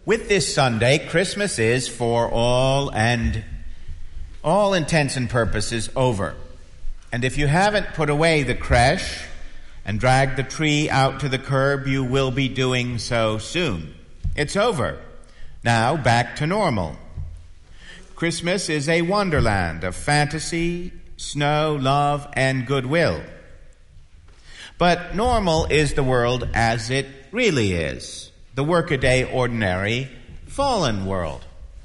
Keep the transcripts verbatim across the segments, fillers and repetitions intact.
With this Sunday, Christmas is, for all and all intents and purposes, over. And if you haven't put away the creche and dragged the tree out to the curb, you will be doing so soon. It's over. Now, back to normal. Christmas is a wonderland of fantasy, snow, love, and goodwill. But normal is the world as it really is, the workaday, ordinary, fallen world.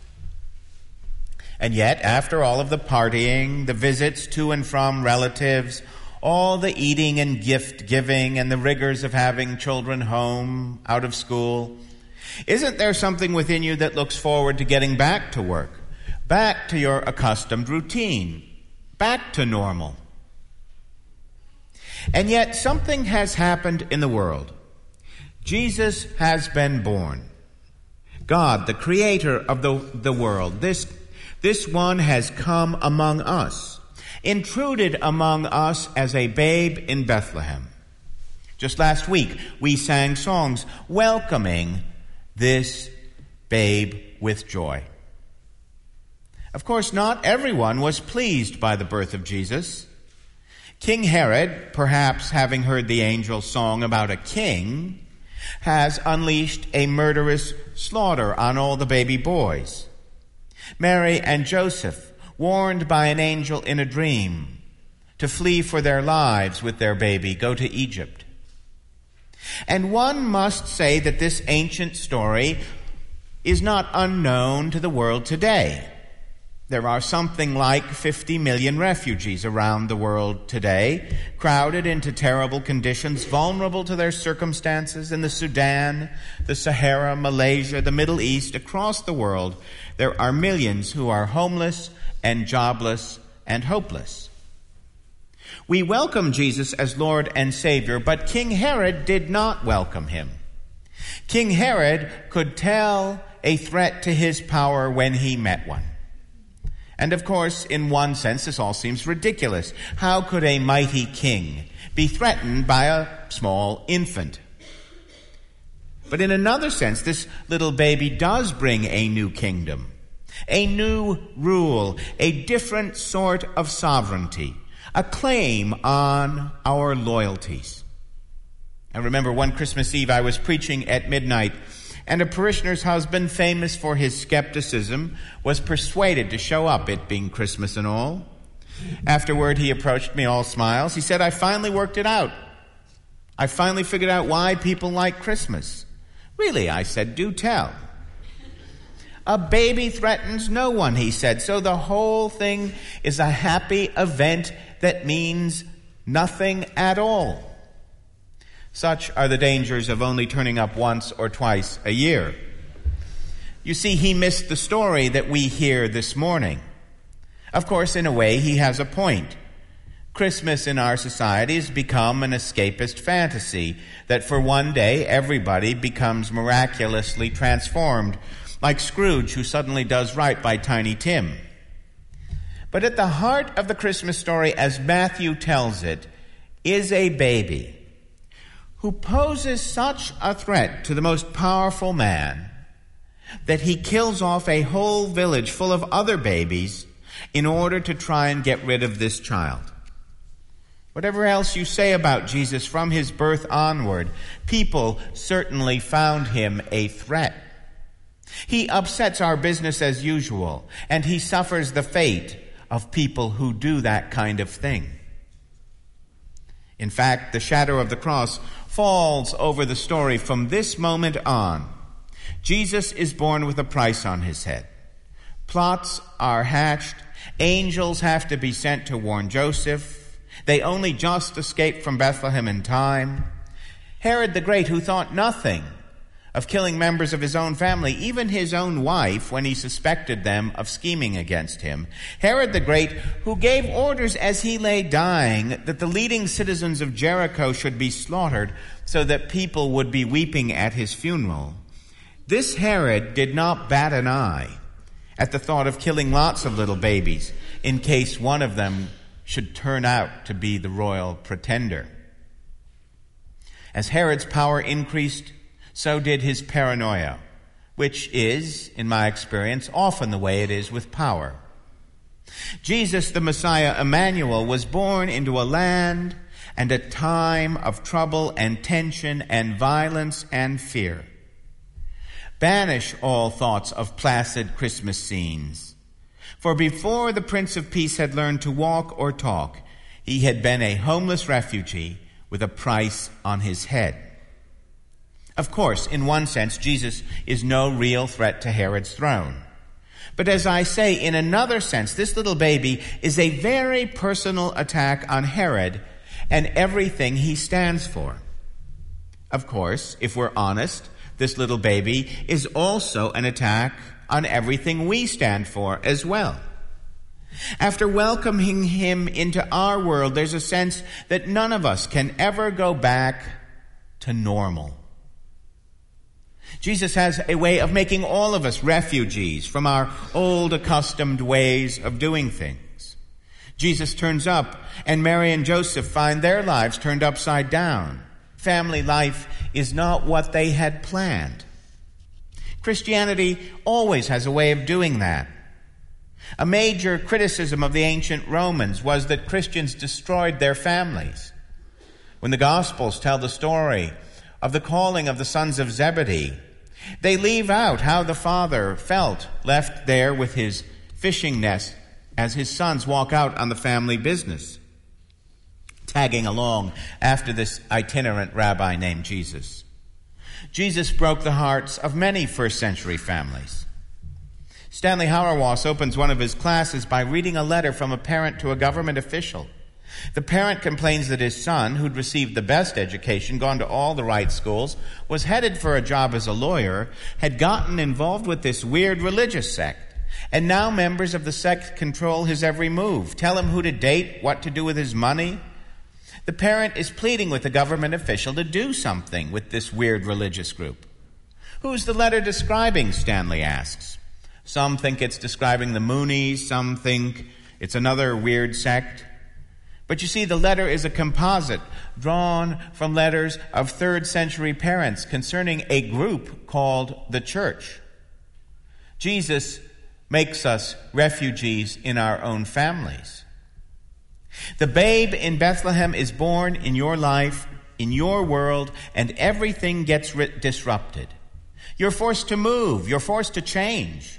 And yet, after all of the partying, the visits to and from relatives, all the eating and gift-giving, and the rigors of having children home, out of school, isn't there something within you that looks forward to getting back to work, back to your accustomed routine, back to normal? And yet, something has happened in the world. Jesus has been born. God, the creator of the, the world, this, this one has come among us, intruded among us as a babe in Bethlehem. Just last week, we sang songs welcoming this babe with joy. Of course, not everyone was pleased by the birth of Jesus. King Herod, perhaps having heard the angel's song about a king, has unleashed a murderous slaughter on all the baby boys. Mary and Joseph, warned by an angel in a dream to flee for their lives with their baby, go to Egypt. And one must say that this ancient story is not unknown to the world today. There are something like fifty million refugees around the world today, crowded into terrible conditions, vulnerable to their circumstances in the Sudan, the Sahara, Malaysia, the Middle East. Across the world, there are millions who are homeless and jobless and hopeless. We welcome Jesus as Lord and Savior, but King Herod did not welcome him. King Herod could tell a threat to his power when he met one. And of course, in one sense, this all seems ridiculous. How could a mighty king be threatened by a small infant? But in another sense, this little baby does bring a new kingdom, a new rule, a different sort of sovereignty, a claim on our loyalties. I remember one Christmas Eve I was preaching at midnight, and a parishioner's husband, famous for his skepticism, was persuaded to show up, it being Christmas and all. Afterward, he approached me all smiles. He said, I finally worked it out. I finally figured out why people like Christmas. Really, I said, do tell. A baby threatens no one, he said, so the whole thing is a happy event that means nothing at all. Such are the dangers of only turning up once or twice a year. You see, he missed the story that we hear this morning. Of course, in a way, he has a point. Christmas in our society has become an escapist fantasy that for one day everybody becomes miraculously transformed, like Scrooge, who suddenly does right by Tiny Tim. But at the heart of the Christmas story, as Matthew tells it, is a baby who poses such a threat to the most powerful man that he kills off a whole village full of other babies in order to try and get rid of this child. Whatever else you say about Jesus from his birth onward, people certainly found him a threat. He upsets our business as usual, and he suffers the fate of people who do that kind of thing. In fact, the shadow of the cross falls over the story from this moment on. Jesus is born with a price on his head. Plots are hatched. Angels have to be sent to warn Joseph. They only just escaped from Bethlehem in time. Herod the Great, who thought nothing of killing members of his own family, even his own wife, when he suspected them of scheming against him. Herod the Great, who gave orders as he lay dying that the leading citizens of Jericho should be slaughtered so that people would be weeping at his funeral. This Herod did not bat an eye at the thought of killing lots of little babies in case one of them should turn out to be the royal pretender. As Herod's power increased, so did his paranoia. which is, in my experience, often the way it is with power. Jesus, the Messiah, Emmanuel, was born into a land and a time of trouble and tension and violence and fear. Banish all thoughts of placid Christmas scenes. For before the Prince of Peace had learned to walk or talk, he had been a homeless refugee with a price on his head. Of course, in one sense, Jesus is no real threat to Herod's throne. But as I say, in another sense, this little baby is a very personal attack on Herod and everything he stands for. Of course, if we're honest, this little baby is also an attack on everything we stand for as well. After welcoming him into our world, there's a sense that none of us can ever go back to normal. Jesus has a way of making all of us refugees from our old accustomed ways of doing things. Jesus turns up, and Mary and Joseph find their lives turned upside down. Family life is not what they had planned. Christianity always has a way of doing that. A major criticism of the ancient Romans was that Christians destroyed their families. When the Gospels tell the story of the calling of the sons of Zebedee, they leave out how the father felt left there with his fishing net as his sons walk out on the family business, tagging along after this itinerant rabbi named Jesus. Jesus broke the hearts of many first century families. Stanley Hauerwas opens one of his classes by reading a letter from a parent to a government official. The parent complains that his son, who'd received the best education, gone to all the right schools, was headed for a job as a lawyer, had gotten involved with this weird religious sect, and now members of the sect control his every move, tell him who to date, what to do with his money. The parent is pleading with the government official to do something with this weird religious group. Who's the letter describing, Stanley asks. Some think it's describing the Moonies, some think it's another weird sect. But you see, the letter is a composite drawn from letters of third century parents concerning a group called the church. Jesus makes us refugees in our own families. The babe in Bethlehem is born in your life, in your world, and everything gets ri- disrupted. You're forced to move. You're forced to change.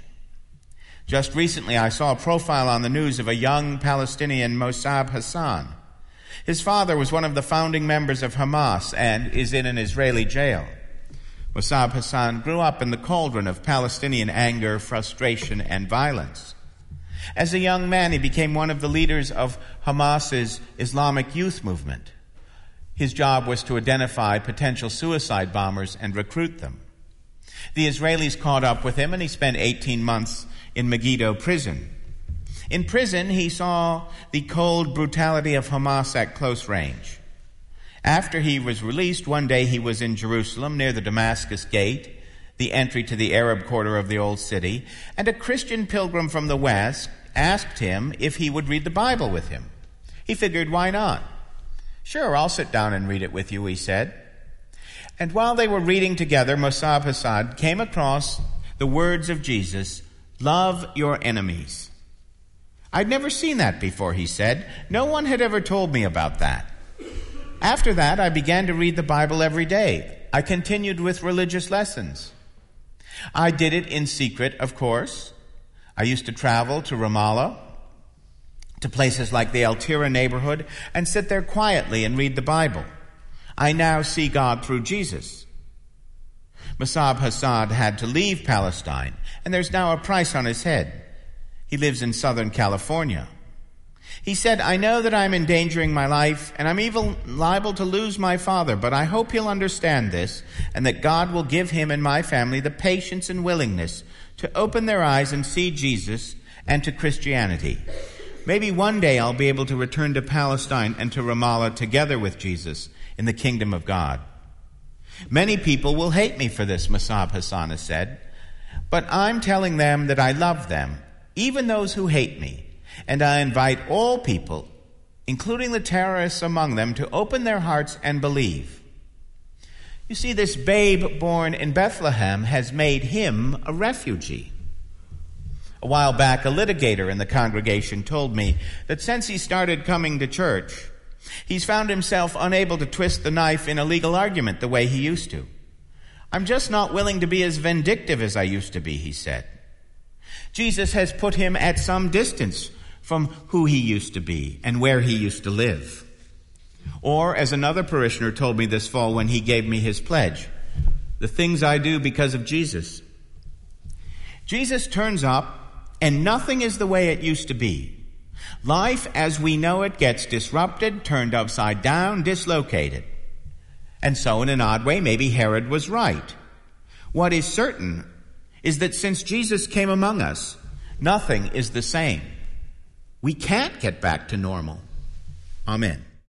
Just recently, I saw a profile on the news of a young Palestinian, Mossab Hassan. His father was one of the founding members of Hamas and is in an Israeli jail. Mossab Hassan grew up in the cauldron of Palestinian anger, frustration, and violence. As a young man, he became one of the leaders of Hamas's Islamic youth movement. His job was to identify potential suicide bombers and recruit them. The Israelis caught up with him, and he spent eighteen months in Megiddo prison. In prison, he saw the cold brutality of Hamas at close range. After he was released, one day he was in Jerusalem near the Damascus Gate, the entry to the Arab quarter of the old city, and a Christian pilgrim from the West asked him if he would read the Bible with him. He figured, why not? Sure, I'll sit down and read it with you, he said. And while they were reading together, Mossab Hassan came across the words of Jesus, "Love your enemies." I'd never seen that before, he said. No one had ever told me about that. After that, I began to read the Bible every day. I continued with religious lessons. I did it in secret, of course. I used to travel to Ramallah, to places like the El Tira neighborhood, and sit there quietly and read the Bible. I now see God through Jesus. Mossab Hassan had to leave Palestine, and there's now a price on his head. He lives in Southern California. He said, I know that I'm endangering my life, and I'm even liable to lose my father, but I hope he'll understand this, and that God will give him and my family the patience and willingness to open their eyes and see Jesus and to Christianity. Maybe one day I'll be able to return to Palestine and to Ramallah together with Jesus in the kingdom of God. Many people will hate me for this, Mossab Hassan has said, but I'm telling them that I love them, even those who hate me, and I invite all people, including the terrorists among them, to open their hearts and believe. You You see, this babe born in Bethlehem has made him a refugee. A while back, a litigator in the congregation told me that since he started coming to church, he's found himself unable to twist the knife in a legal argument the way he used to. I'm just not willing to be as vindictive as I used to be, he said. Jesus has put him at some distance from who he used to be and where he used to live. Or, as another parishioner told me this fall when he gave me his pledge, the things I do because of Jesus. Jesus turns up, and nothing is the way it used to be. Life as we know it gets disrupted, turned upside down, dislocated. And so, in an odd way, maybe Herod was right. What is certain is that since Jesus came among us, nothing is the same. We can't get back to normal. Amen.